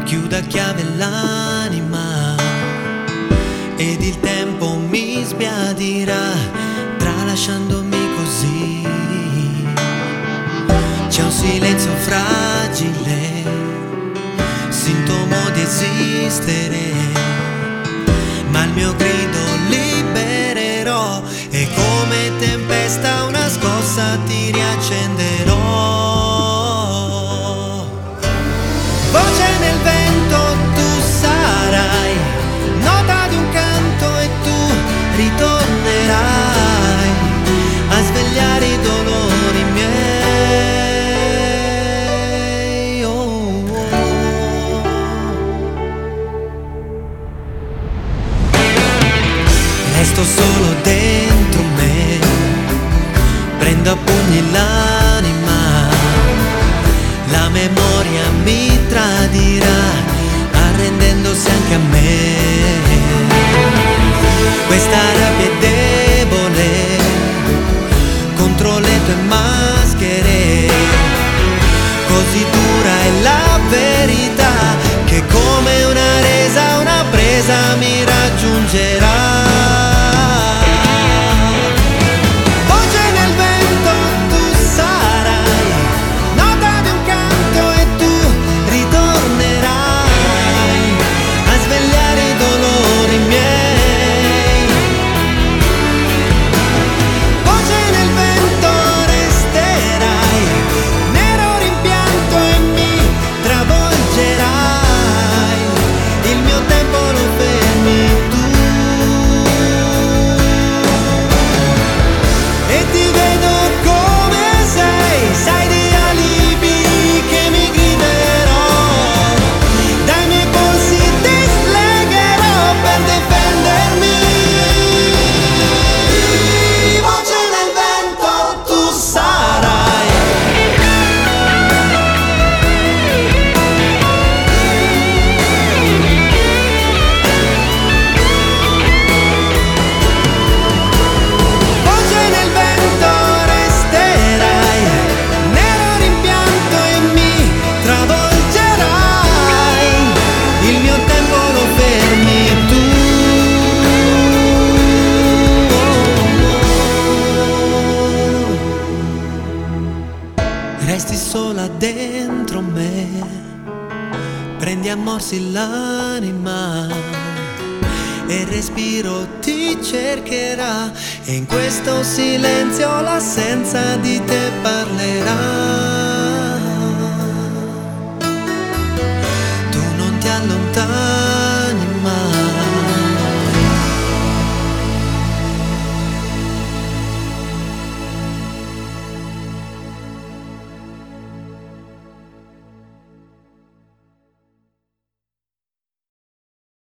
chiuda a chiave l'anima ed il tempo mi sbiadirà, tralasciandomi così. C'è un silenzio fragile, sintomo di esistere, ma il mio grido libererò e come tempesta una scossa ti riaccenderò. Voce nel vento tu sarai, nota di un canto e tu ritornerai a svegliare i dolori miei. Oh, oh. Resto solo dentro me, prendo a pugni l'anima, la memoria mi tradirà, arrendendosi anche a me. Questa rabbia è debole contro le tue maschere, così dura è la verità che come una resa, una presa mi raggiungerà. Resti sola dentro me, prendi a morsi l'anima e il respiro ti cercherà e in questo silenzio l'assenza di te parlerà. Tu non ti allontanare